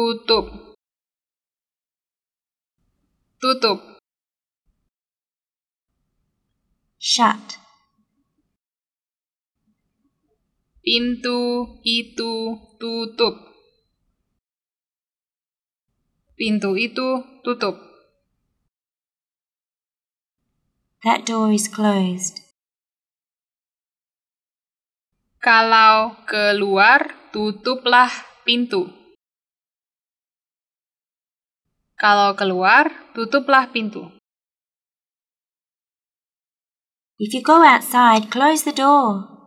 tutup, tutup. shut, Pintu itu tutup. Pintu itu tutup. that door is closed. Kalau keluar, tutuplah pintu. Kalau keluar, tutuplah pintu. If you go outside, close the door.